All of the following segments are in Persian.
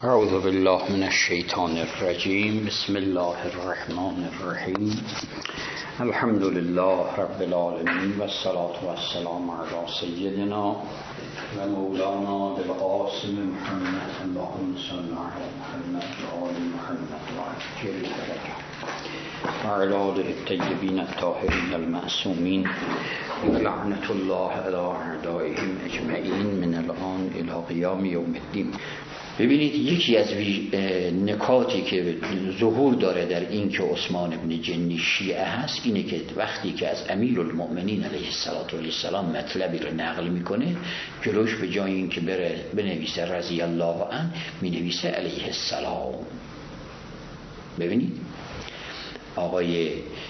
اعوذ بالله من الشیطان الرجیم. بسم الله الرحمن الرحیم. الحمد لله رب العالمین و الصلاة و السلام علی سیدنا و مولانا بالقاسم محمد. اللهم صل علی محمد و آل محمد و عجل فرجه و علی آله الطیبین الطاهرین المعصومین و لعنة الله علی اعدائهم اجمعین من الان الی قیام یوم الدین. ببینید یکی از نکاتی که ظهور داره در این که عثمان بن جنی شیعه هست اینه که وقتی که از امیرالمؤمنین علیه السلام مطلبی رو نقل میکنه، جلوش به جای این که بره بنویسه رضی الله عنه مینویسه علیه السلام. ببینید آقای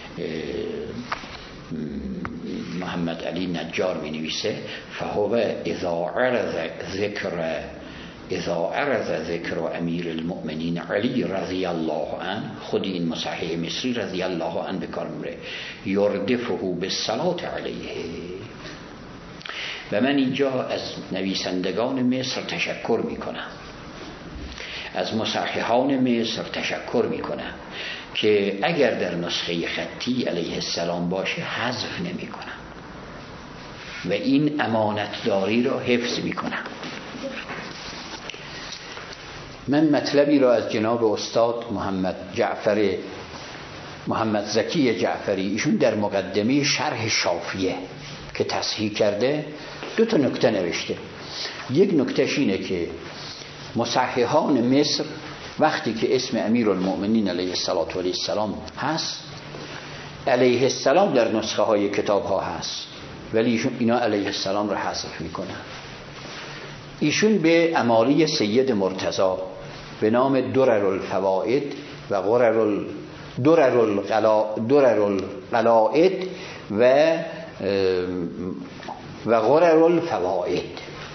محمد علی نجار مینویسه فهو اذا عرض ذکر امیر المؤمنین علی رضی الله عنه، خود این مصحح مصری رضی الله عنه به کار میبره، یردفه بالصلاة علیه. و من اینجا از نویسندگان مصر تشکر میکنم، از مصححان مصر تشکر میکنم که اگر در نسخه خطی علیه السلام باشه حذف نمیکنم و این امانتداری را حفظ میکنم. من مطلبی را از جناب استاد محمد زکی جعفری، ایشون در مقدمه شرح شافیه که تصحیح کرده دو تا نکته نوشته. یک نکتهش اینه که مصححان مصر وقتی که اسم امیرالمؤمنین علیه السلام هست، علیه السلام در نسخه های کتاب ها هست ولی ایشون اینا علیه السلام را حذف میکنن. ایشون به امالی سید مرتضی به نام درر الفوائد و درر القلائد و غرر الفوائد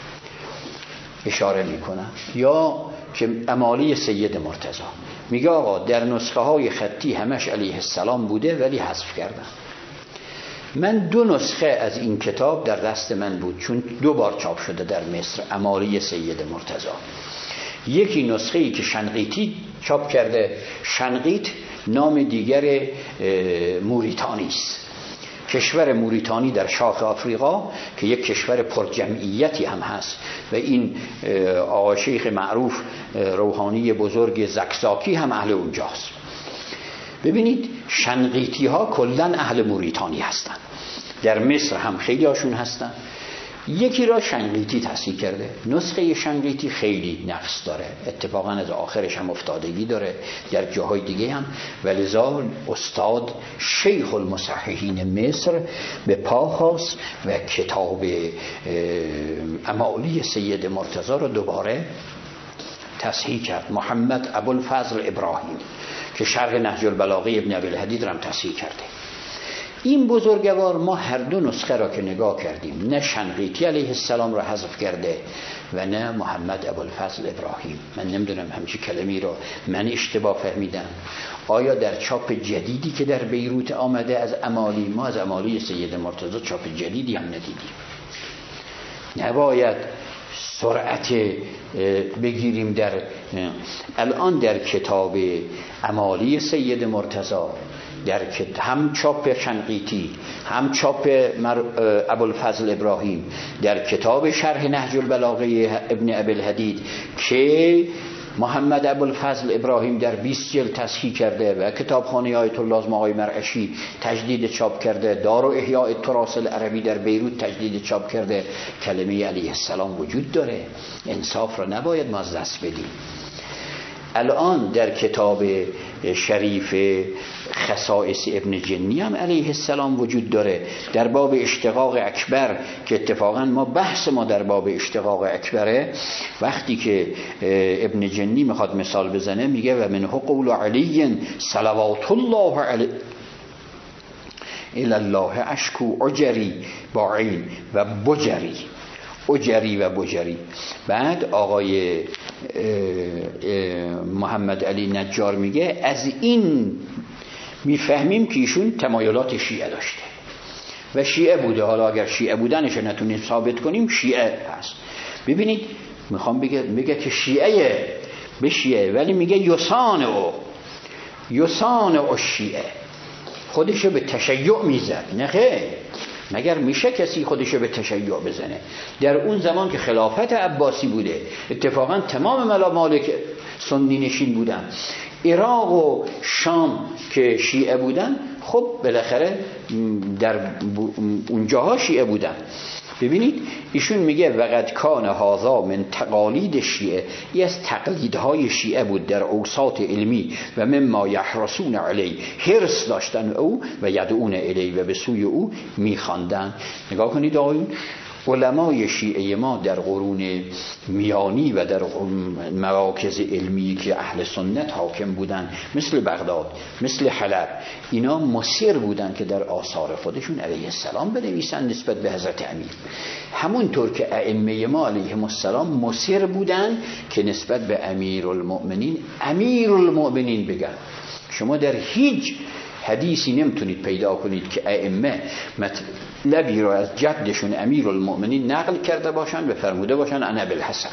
اشاره میکنن، یا که امالی سید مرتضی میگه آقا در نسخه های خطی همش علیه السلام بوده ولی حذف کردن. من دو نسخه از این کتاب در دست من بود، چون دو بار چاپ شده در مصر، امالی سید مرتضی. یکی نسخه ای که شنقیطی چاپ کرده، شنقیط نام دیگر موریتانی است، کشور موریتانی در شاخ آفریقا که یک کشور پرجمعیتی هم هست و این آقا شیخ معروف روحانی بزرگ زکزاکی هم اهل اونجاست. ببینید شنقیطی ها کلن اهل موریتانی هستن، در مصر هم خیلی هاشون هستن. یکی را شنقیطی تصحیح کرده، نسخه شنقیطی خیلی نقص داره، اتفاقا از آخرش هم افتادگی داره در جاهای دیگه هم، ولذا استاد شیخ المصححین مصر به پا خواست و کتاب امالی سید مرتضی را دوباره تصحیح کرد. محمد ابوالفضل ابراهیم که شرح نهج البلاغه ابن ابی‌الحدید را هم تصحیح کرده. این بزرگوار ما هر دو نسخه را که نگاه کردیم، نه شنقیطی علیه السلام را حذف کرده و نه محمد ابوالفضل ابراهیم. من نمیدونم همچی کلمی را من اشتباه فهمیدم. آیا در چاپ جدیدی که در بیروت آمده از امالی، ما از امالی سید مرتضی چاپ جدیدی هم ندیدیم. نباید سرعت بگیریم. الان در کتاب امالی سید مرتضی در هم چاپ شنقیطی هم چاپ ابوالفضل ابراهیم، در کتاب شرح نهج البلاغه ابن ابی‌الحدید که محمد ابوالفضل ابراهیم در 20 جلد تصحیح کرده و کتابخانه آیت الله آقای مرعشی تجدید چاپ کرده، دار و احیاء التراث العربی در بیروت تجدید چاپ کرده، کلمه علیه السلام وجود داره. انصاف را نباید ما از دست بدیم. الان در کتاب شریف خصائص ابن جنی هم علیه السلام وجود داره در باب اشتقاق اکبر، که اتفاقا ما بحث ما در باب اشتقاق اکبره. وقتی که ابن جنی میخواد مثال بزنه میگه و منه قول علی صلوات الله علیه الله اشکو عجری با عین و بجری و بجری. بعد آقای محمد علی نجار میگه از این میفهمیم که ایشون تمایلات شیعه داشته و شیعه بوده. حالا اگر شیعه بودنش نتونیم ثابت کنیم، شیعه هست. ببینید میخوام بگه که شیعه به شیعه، ولی میگه یسان او شیعه، خودشو به تشیع میزد. نه خیر، مگر میشه کسی خودشو به تشیع بزنه؟ در اون زمان که خلافت عباسی بوده، اتفاقا تمام ممالک سنی نشین بودن، عراق و شام که شیعه بودن، خب بالاخره در اونجاها شیعه بودن. ببینید ایشون میگه وقد کان هذا من تقالید شیعه، این از تقلیدهای شیعه بود در اوساط علمی و مما یحرسون علی، حرص داشتن او و یدعون الی و به سوی او میخواندن. نگاه کنید آقایون، علمای شیعه ما در قرون میانی و در مراکز علمی که اهل سنت حاکم بودن، مثل بغداد، مثل حلب، اینا مصر بودن که در آثار خودشون علیه السلام بنویسن نسبت به حضرت امیر، همونطور که ائمه ما علیهم السلام مصر بودن که نسبت به امیرالمؤمنین بگن. شما در هیچ حدیثی نمیتونید پیدا کنید که ائمه مطلبی رو از جدشون امیرالمؤمنین نقل کرده باشن و فرموده باشن انا ابوالحسن،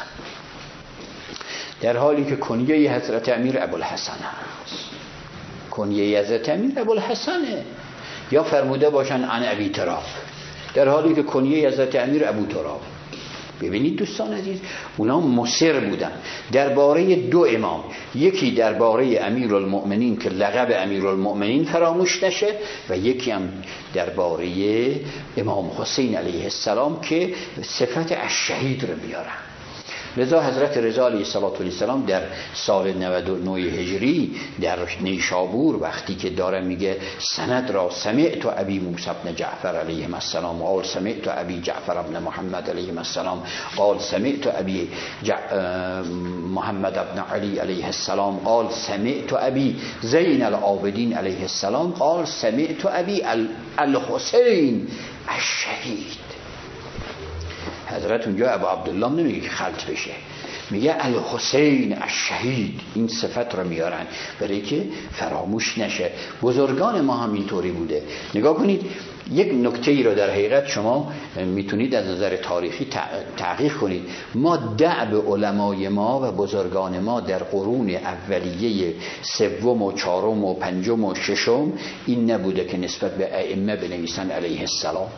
در حالی که کنیه حضرت امیر ابوالحسن هست. کنیه حضرت امیر ابوالحسنه. یا فرموده باشن انا ابی تراب، در حالی که کنیه حضرت امیر ابو تراب. ببینید دوستان عزیز، اونا مصر بودن درباره دو امام، یکی درباره امیرالمؤمنین که لقب امیرالمؤمنین فراموش نشه، و یکی هم درباره امام حسین علیه السلام که صفت الشهید رو میارن. لذا حضرت رضا علیه السلام در سال 99 هجری در نیشابور وقتی که داره میگه سند را سمعت ابی موسی بن جعفر علیه السلام قال سمعت ابی جعفر بن محمد علیه السلام قال سمعت ابی محمد بن علی علیه السلام قال سمعت ابی زین العابدین علیه السلام قال سمعت ابی الحسین الشهید. حضرت اونجا ابو عبدالله نمیگه که خلط بشه، میگه الحسین الشهید. این صفت رو میارن برای که فراموش نشه. بزرگان ما هم اینطوری بوده. نگاه کنید، یک نکته ای رو در حقیقت شما میتونید از نظر تاریخی تحقیق کنید. ما دأب علمای ما و بزرگان ما در قرون اولیه سوم و چهارم و پنجم و ششم این نبوده که نسبت به ائمه بنویسن علیه السلام،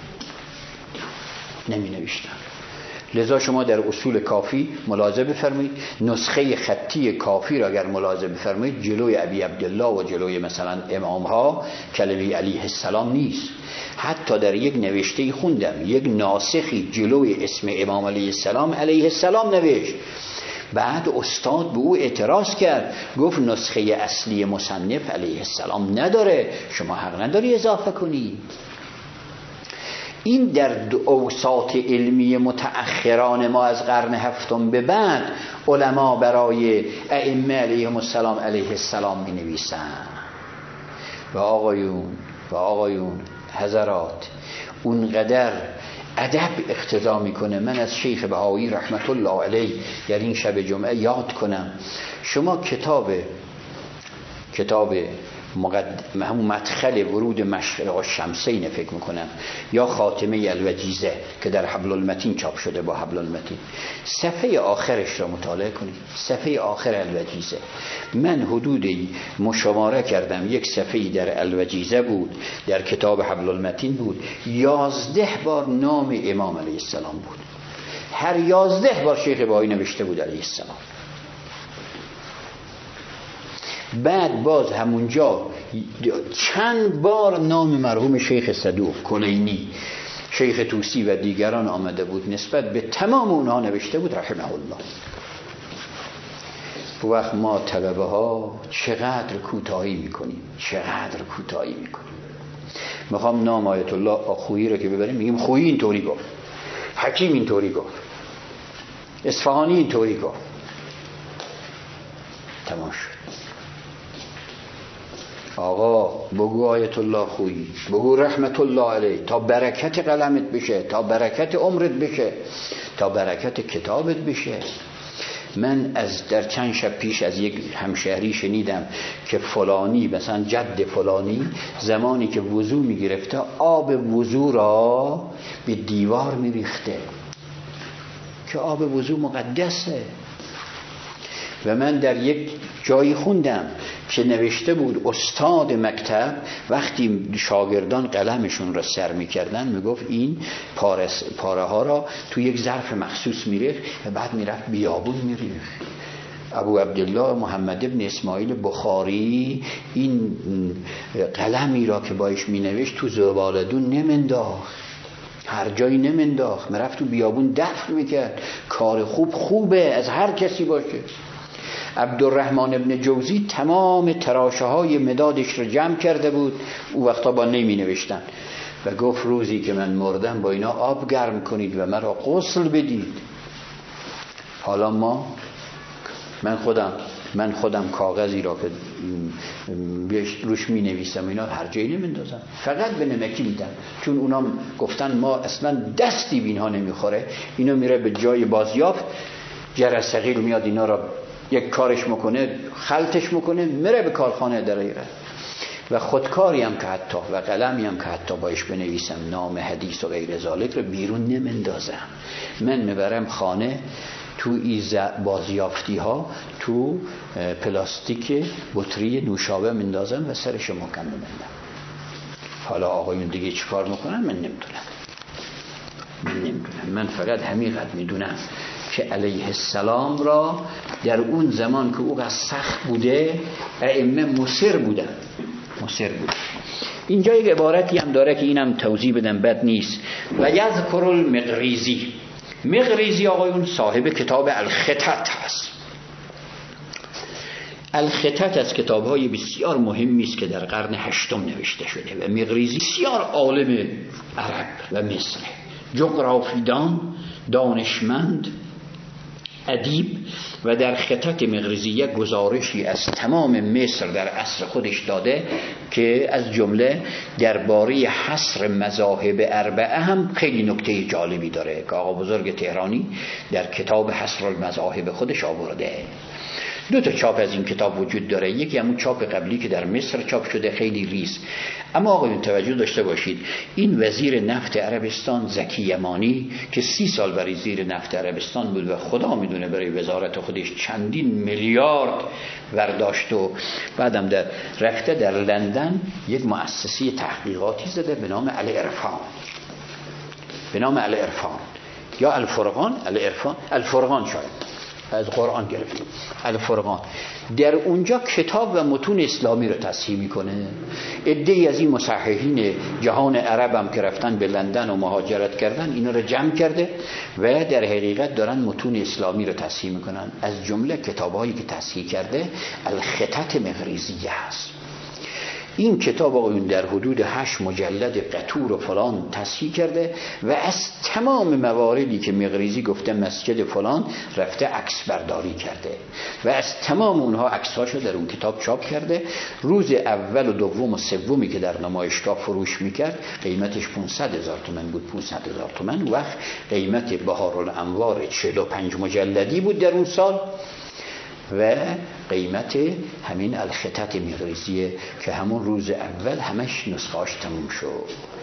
نمی نوشتن. لذا شما در اصول کافی ملاحظه بفرمایید، نسخه خطی کافی را اگر ملاحظه بفرمایید، جلوی ابی عبدالله و جلوی مثلا امام ها کلمه علیه السلام نیست. حتی در یک نوشته خوندم یک ناسخی جلوی اسم امام علیه السلام نوشت. بعد استاد به او اعتراض کرد، گفت نسخه اصلی مصنف علیه السلام نداره، شما حق نداری اضافه کنی. این در اوساط علمی متأخران ما از قرن هفتم به بعد علما برای ائمه علیهم السلام علیه السلام می نویسن. و آقایون حضرات، اونقدر ادب اقتضا میکنه. من از شیخ بهایی رحمت الله علیه در این شب جمعه یاد کنم، شما کتاب همون مدخل ورود مشرق الشمسین فکر میکنم، یا خاتمه الوجیزه که در حبل المتین چاپ شده با حبل المتین، صفحه آخرش را مطالعه کنید. صفحه آخر الوجیزه، من حدودی مشامره کردم، یک صفحه در الوجیزه بود، در کتاب حبل المتین بود، 11 بار نام امام علیه السلام بود. هر 11 بار شیخ بهایی نوشته بود علیه السلام. بعد باز همونجا چند بار نام مرحوم شیخ صدوق، کلینی، شیخ توسی و دیگران آمده بود، نسبت به تمام اونها نوشته بود رحمه الله. وقت ما طلبه ها چقدر کوتاهی میکنیم. میخوام نام آیت الله آخویی رو که ببریم، میگیم خویی اینطوری گفت، حکیم اینطوری گفت، اصفهانی اینطوری گفت، تمام شد. آقا بگو آیت الله خویی، بگو رحمت الله علیه، تا برکت قلمت بشه، تا برکت عمرت بشه، تا برکت کتابت بشه. من در چند شب پیش از یک همشهری شنیدم که فلانی، مثلا جد فلانی، زمانی که وضو میگرفته آب وضو را به دیوار میریخته که آب وضو مقدسه. و من در یک جایی خوندم که نوشته بود استاد مکتب وقتی شاگردان قلمشون را سر میکردن میگفت این پاره ها را تو یک ظرف مخصوص میریخت و بعد میرفت بیابون میریخت. ابو عبدالله محمد ابن اسماعیل بخاری این قلمی را که باش مینوشت تو زبالدون نمنداخت، هر جایی نمنداخت، میرفت تو بیابون دفن میکرد. کار خوبه از هر کسی باشه. عبدالرحمن ابن جوزی تمام تراشه های مدادش رو جمع کرده بود، او وقتا با نمی نوشتن و گفت روزی که من مردم با اینا آب گرم کنید و مرا غسل بدید. حالا من خودم کاغذی را که روش می نویسم اینا هر جایی نمیندازم، فقط به نمکی میدم، چون اونا گفتن ما اصلا دستی به اینها نمیخوره. اینا میره به جای بازیافت، جرس ثقیل میاد اینا را یک کارش میکنه، خلطش میکنه، میره به کارخانه دقیقه. و خودکاری هم که حتی و قلمی هم که حتی باش بنویسم نام حدیث و غیر ذالک رو بیرون نمیندازم، من میبرم خانه تو بازیافتی ها تو پلاستیک بطری نوشابه مندازم و سرش محکم میبندم. حالا آقایون دیگه چیکار میکنن من نمیدونم. من فقط همینقدر میدونم که علیه السلام را در اون زمان که او سخت بوده ائمه مصر بودن. اینجا یک عبارتی هم داره که اینم توضیح بدم بد نیست. و یذکر مقریزی آقایون صاحب کتاب الخطط هست. الخطط از کتاب‌های بسیار مهمی است که در قرن 8 نوشته شده و مقریزی بسیار عالم عرب و مصر، جغرافیدان، دانشمند، ادیب، و در خطط مقریزی یک گزارشی از تمام مصر در عصر خودش داده که از جمله درباره حصر مذاهب اربعه هم خیلی نکته جالبی داره که آقا بزرگ تهرانی در کتاب حصر المذاهب خودش آورده. 2 چاپ از این کتاب وجود داره، یکی همون چاپ قبلی که در مصر چاپ شده خیلی ریز. اما آقایون توجه داشته باشید این وزیر نفت عربستان زکی یمانی که 30 سال برای وزیر نفت عربستان بود و خدا میدونه برای وزارت خودش چندین میلیارد برداشت و بعدم رفته در لندن یک مؤسسه تحقیقاتی زده به نام العرفان یا الفرقان شاید از قرآن گرفتیم. الفرقان در اونجا کتاب و متون اسلامی رو تصحیح میکنه. عده‌ای از این مصححین جهان عرب هم که رفتن به لندن و مهاجرت کردن اینا رو جمع کرده و در حقیقت دارن متون اسلامی رو تصحیح میکنن. از جمله کتابایی که تصحیح کرده الخطط مقریزیه هست. این کتاب آقایون در حدود 8 مجلد قطور و فلان تصحیح کرده و از تمام مواردی که مقریزی گفته مسجد فلان رفته عکس برداری کرده و از تمام اونها عکساشو در اون کتاب چاپ کرده. روز اول و دوم و سومی که در نمایشگاه فروش میکرد قیمتش 500,000 تومان بود. 500,000 تومان وقت قیمت بهارالانوار 45 مجلدی بود در اون سال و قیمت همین الخطط مقریزیه که همون روز اول همش نسخه‌اش تموم شد.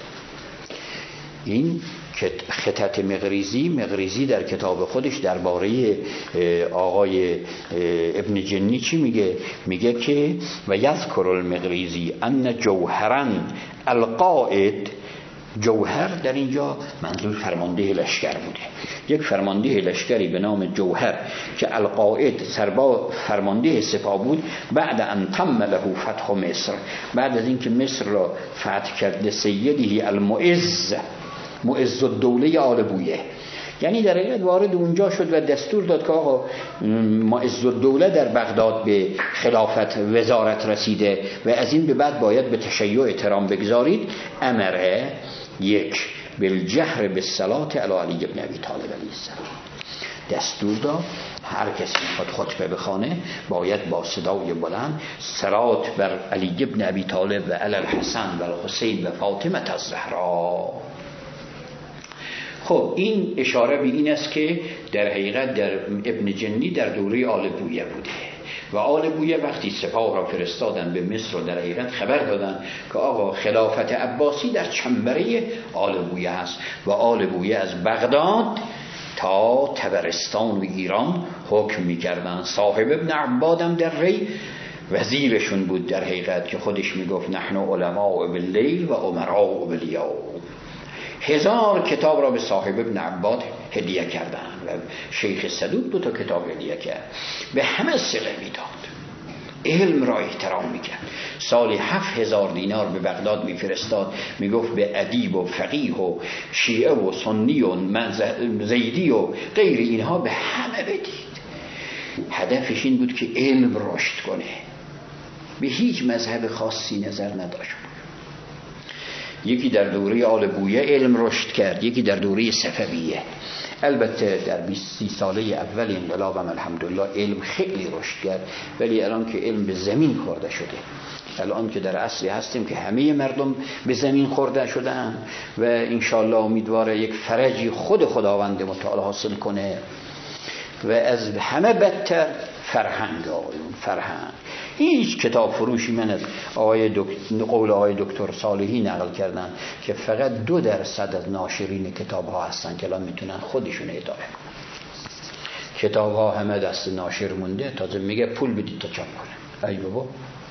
این خطط مقریزی در کتاب خودش درباره آقای ابن جنی چی میگه که و یذکر المقریزی ان جوهرا القائد، جوهر در اینجا منظور فرمانده لشکر بوده. یک فرمانده لشکری به نام جوهر که القائد فرمانده سپاه بود بعد ان تم له فتح مصر، بعد از اینکه مصر را فتح کرده سیدی المعز، معز الدوله آل بویه، یعنی در حقیقت وارد اونجا شد و دستور داد که آقا معز الدوله در بغداد به خلافت وزارت رسیده و از این به بعد باید به تشیع احترام بگذارید. امره یک بالجهر بالصلاه علی علی ابن ابی طالب علیه السلام، دستور داد هر کسی میخواد خطبه بخونه باید با صدای بلند صلات بر علی ابن ابی طالب و علی الحسن و الحسین و فاطمه الزهرا. خب این اشاره به این است که در حقیقت در ابن جنی در دوره آل بویه بوده و آل بویه وقتی سپاه را فرستادن به مصر و در حقیقت خبر دادن که آقا خلافت عباسی در چنبره آل بویه است و آل بویه از بغداد تا تبرستان و ایران حکم میکردن. صاحب ابن عبادم در ری وزیرشون بود در حقیقت، که خودش میگفت نحن علماء باللیل و امراء بالیوم. 1000 کتاب را به صاحب ابن عباد هدیه کردن و شیخ صدوق 2 کتاب هدیه کرد. به همه صله میداد، علم را احترام میکرد. سالی 7000 دینار به بغداد میفرستاد، میگفت به ادیب و فقیه و شیعه و سنی و زیدی و غیر اینها به همه بدید. هدفش این بود که علم رشد کنه، به هیچ مذهب خاصی نظر نداشت. یکی در دوره آل بویه علم رشد کرد، یکی در دوره صفویه. البته در 20 ساله اول انقلابم الحمدلله علم خیلی رشد کرد، ولی الان که علم به زمین خورده شده، الان که در عصری هستیم که همه مردم به زمین خورده شدن و انشالله امیدواره یک فرجی خود خداوند متعال حاصل کنه. و از همه بدتر فرهنگ، فرهنگ. هیچ کتاب فروشی من از قول آقای دکتر صالحی نقل کردن که فقط 2% از ناشرین کتاب ها هستن که الان میتونن خودشون اداره کنن. کتاب ها همه دست ناشر مونده، تازه میگه پول بدید تا چاپ کنه. ای بابا.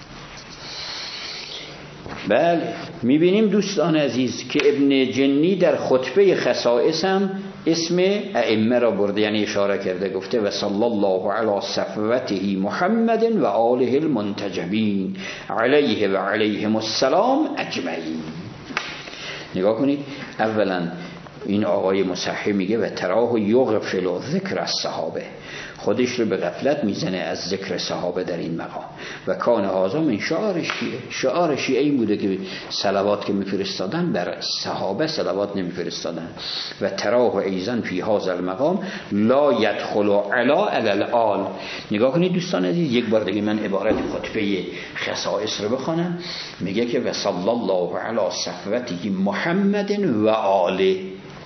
بله، میبینیم دوستان عزیز که ابن جنی در خطبه خصائص هم اسم ائمه را برده، یعنی اشاره کرده، گفته و صلی الله علی صفوته محمد و آله المنتجبین علیه و علیهم السلام اجمعین. نگاه کنید، اولا این آقای مصحح میگه و تراه یغفل ذکر الصحابه، خودش رو به غفلت میزنه از ذکر صحابه در این مقام. و کان هذا من شعار شیعه. شعار شیعه این بوده که صلوات که میفرستادن بر صحابه صلوات نمیفرستادن. و تراه ایزن فی هذا المقام لا يدخل علی الآل. نگاه کنید دوستان عزیز، یک بار دیگه من عبارت خطبه خصائص رو بخوانم. میگه که و صلی الله علی صفوته محمد و آله.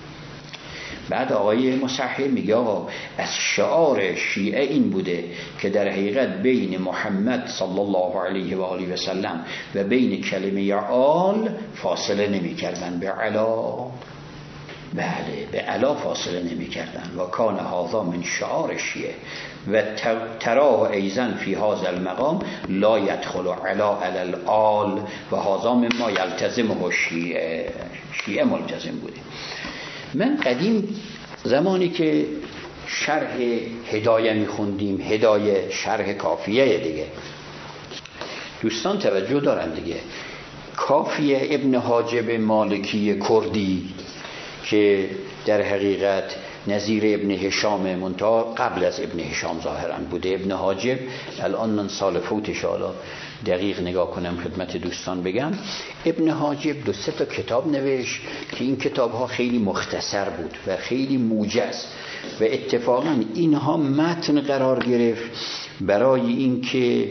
بعد آقای مصحح میگه آقا از شعار شیعه این بوده که در حقیقت بین محمد صلی الله علیه و آله و سلم و بین کلمه آل فاصله نمی کردن، به علا، بله به علا فاصله نمی کردن. و کان هذا من شعار شیعه و تراه ایزن فی هذا المقام لا يدخل علا علی الآل و هذا مما یلتزمه شیعه. شیعه ملتزم بوده. من قدیم زمانی که شرح هدایه میخوندیم، هدایه شرح کافیه دیگه، دوستان توجه دارن دیگه، کافیه ابن حاجب مالکی کردی که در حقیقت نظیر ابن هشام، منتها قبل از ابن هشام ظاهرا بوده. ابن حاجب الان من سال فوتش، حالا دقیق نگاه کنم خدمت دوستان بگم، ابن حاجب 2-3 کتاب نوشت که این کتاب ها خیلی مختصر بود و خیلی موجز و اتفاقا اینها متن قرار گرفت برای اینکه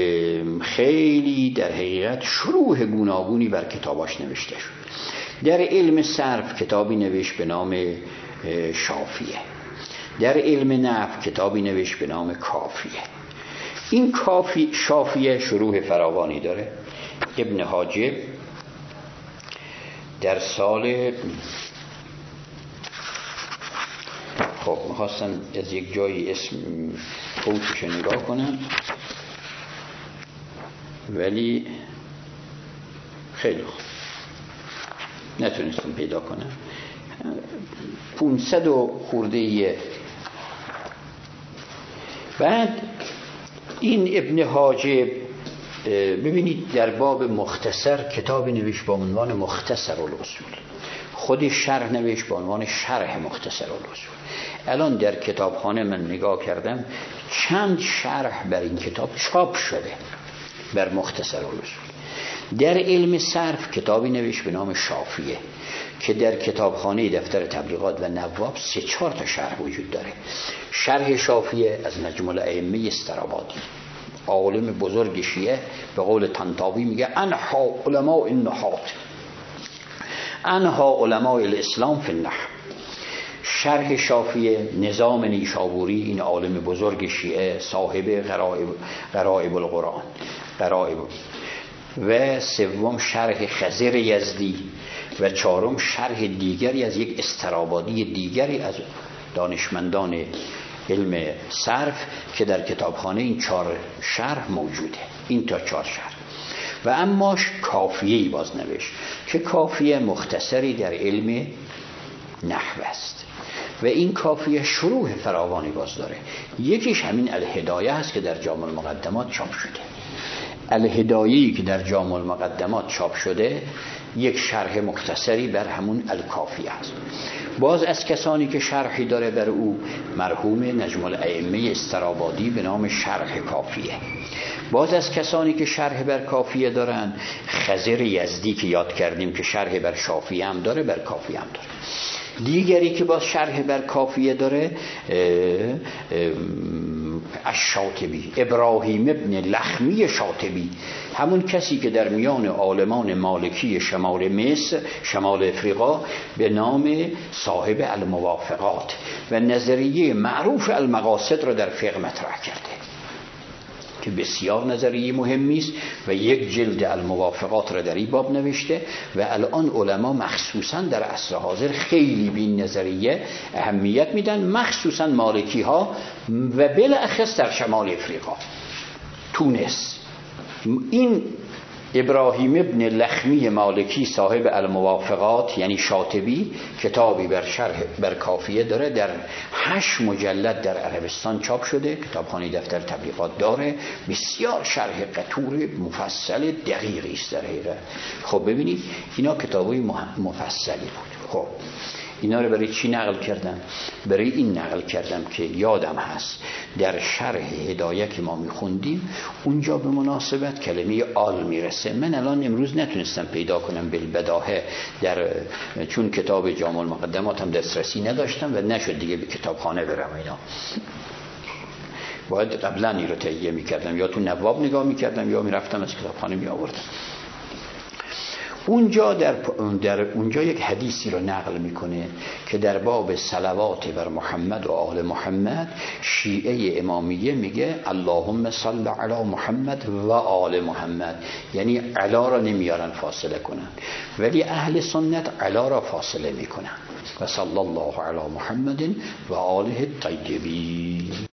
خیلی در حقیقت شروح گوناگونی بر کتاباش نوشته شد. در علم صرف کتابی نوشت به نام شافیه، در علم نحو کتابی نوشت به نام کافیه. این شافیه شروح فراوانی داره. ابن حاجب در سال، خب میخواستم از یک جایی اسم فوتش نگاه کنم ولی خیلی خوب نتونستم پیدا کنم. 500 خورده. بعد این ابن حاجب ببینید در باب مختصر کتابی نوشت با عنوان مختصر الاصول، خودش شرح نوشت با عنوان شرح مختصر الاصول. الان در کتابخانه من نگاه کردم چند شرح بر این کتاب چاپ شده بر مختصر الاصول. در علم صرف کتابی نوشت به نام شافیه که در کتابخانه دفتر تبلیغات و نواب 3-4 تا شرح وجود داره. شرح شافیه از نجم الائمه استرابادی، عالم بزرگ شیعه، به قول طنطاوی میگه انها علماء النحات، انها علماء الاسلام فی النحو. شرح شافیه نظام نیشابوری، این عالم بزرگ شیعه صاحب غرائب القرآن، غرائب. و سوم شرح خضر یزدی و 4م شرح دیگری از یک استرابادی دیگری از دانشمندان علم صرف که در کتابخانه این 4 شرح موجوده، این تا 4 شرح. و اما کافیه‌ای باز نوشت که کافیه مختصری در علم نحو است و این کافیه شروح فراوانی باز داره. یکیش همین الهدایه است که در جامع المقدمات چاپ شده. الهدایه‌ای که در جامع المقدمات چاپ شده یک شرح مختصری بر همون الکافیه است. باز از کسانی که شرحی داره بر او مرحوم نجم الائمه استرابادی به نام شرح کافیه. باز از کسانی که شرح بر کافیه دارن خضر یزدی که یاد کردیم که شرح بر شافیه هم داره، بر کافیه هم داره. دیگری که باز شرح بر کافیه داره الشاطبی، ابراهیم ابن لخمی شاطبی، همون کسی که در میان عالمان مالکی شمال مصر، شمال افریقا به نام صاحب الموافقات و نظریه معروف المقاصد را در فقه مطرح کرده که بسیار نظریه مهمی است و یک جلد الموافقات را در این باب نوشته و الان علما مخصوصا در عصر حاضر خیلی به این نظریه اهمیت میدن، مخصوصا مالکی ها و بالاخص در شمال افریقا، تونس. این ابراهیم ابن لخمی مالکی صاحب الموافقات یعنی شاطبی کتابی بر شرح بر کافیه داره، در 8 مجلد در عربستان چاپ شده، کتابخانه دفتر تبلیغات داره، بسیار شرح قطور مفصل دقیقی است در حقیقت. خب ببینید اینا کتابای مفصلی بود. خب اینا رو برای چی نقل کردم؟ برای این نقل کردم که یادم هست در شرح هدایه که ما میخوندیم اونجا به مناسبت کلمه آل میرسه. من الان امروز نتونستم پیدا کنم بالبداهه چون کتاب جامع المقدمات هم دسترسی نداشتم و نشد دیگه به کتابخانه برم اینا. باید قبلا این رو تهیه میکردم یا تو نواب نگاه میکردم یا میرفتم از کتابخانه میآوردم. اونجا در اونجا یک حدیثی رو نقل میکنه که در باب صلوات بر محمد و آل محمد شیعه امامیه میگه اللهم صل علی محمد و آل محمد، یعنی علا را نمیارن فاصله کنن، ولی اهل سنت علا را فاصله میکنن. و صلی الله علی محمد و آله الطیبین.